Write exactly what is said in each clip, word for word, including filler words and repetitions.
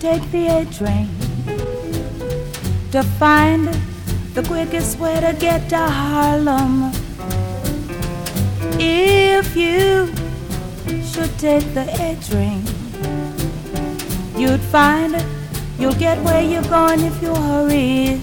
take the A train to find the quickest way to get to Harlem. If you should take the A train, you'd find you'll get where you're going if you hurry.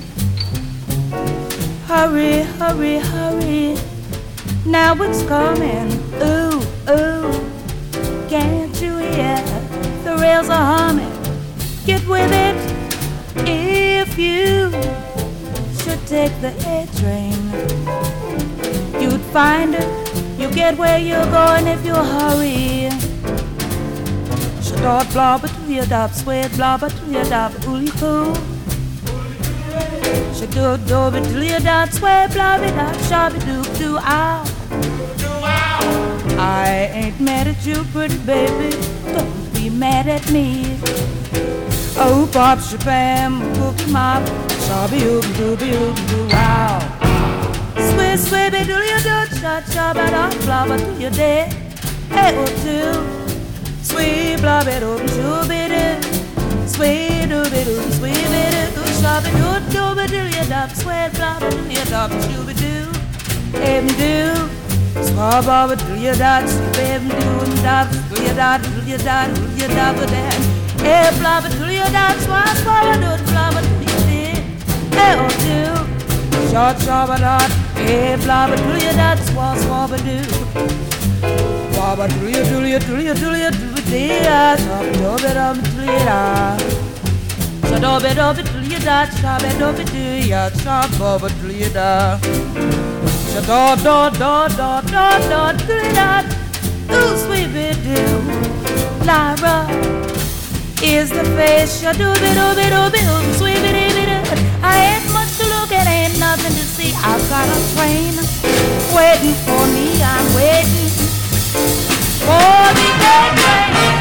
Hurry, hurry, hurry. Now it's coming. Ooh, ooh. Can't you hear? The rails are humming. Get with it. If you should take the A train, you'd find it. You get where you're going if you hurry. Shadot blobber to your dop, sweat blobber to your dop, ooly coo. Shadot dobby to your dop, sweat blobby dop, shabby doo doo ow. I ain't mad at you, pretty baby. Don't be mad at me. Oh, pop, shabam, cookie mop, shabby ooby dooby ooby doo wow. Sweet, sweet, do you do shot, shot, but blubber to your day. Hey, oh, two. Sweet, blubber, do, shooby, do. Sweet, dooby, do, sweet, do, shabby, do, dooby, do your dub, sweet, blubber, do your dub, shooby, do. Em, do. Swab, blubber, do your dub, sweet, do, dub, do your dub, do your dub, do your dub, then. Hey, blubber, do your dub, swab, swab, do, blubber, do your day. Hey, oh, two. Short, shabba, dot. Hey, blabba, do you that swab, swabba, do. Wabba, do you, do you, do you, do you, do you, do you, shabba, dobby, dobby, do you, da. Shabba, dobby, do you, da, shabba, dobby, do you, shabba, do you, da. Shabba, do, do, do, do, do, do you, da. Ooh, sweet bit, do. Lyra is the face, shabba, dobby, dobby, ooh, sweet bit, do. I ain't much to look at, ain't nothing to see. I've got a train waiting for me. I'm waiting for the A train.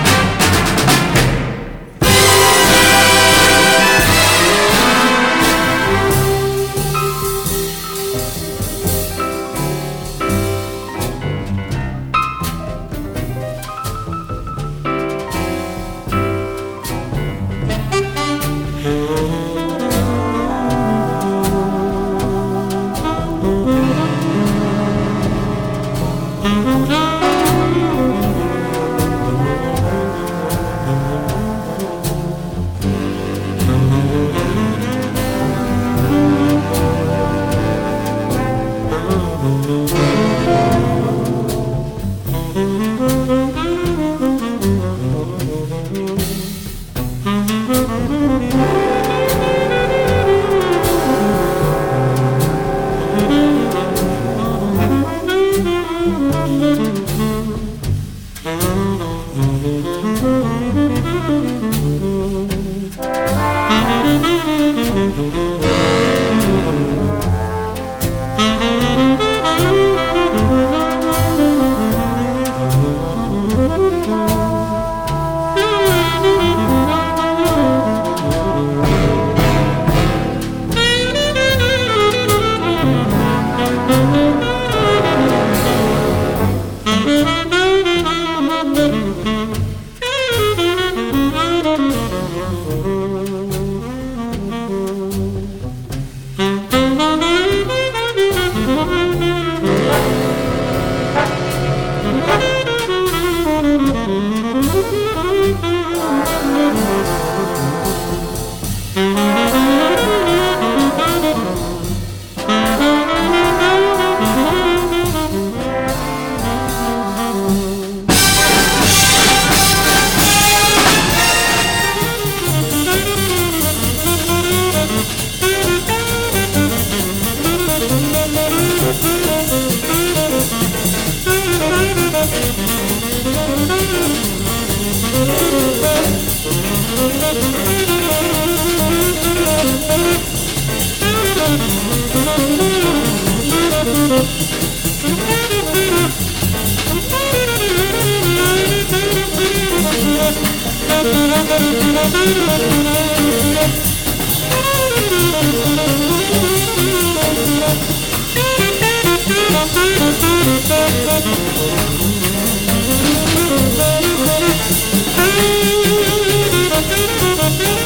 Thank you.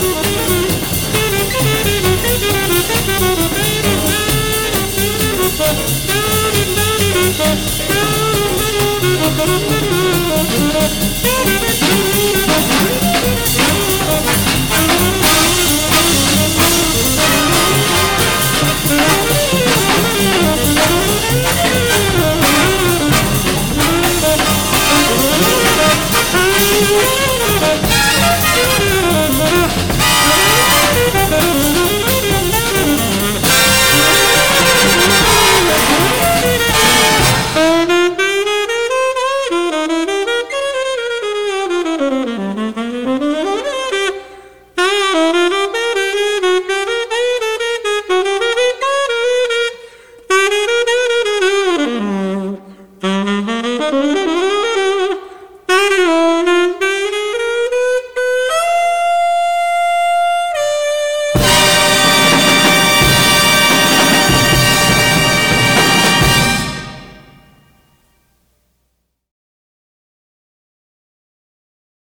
Thank you.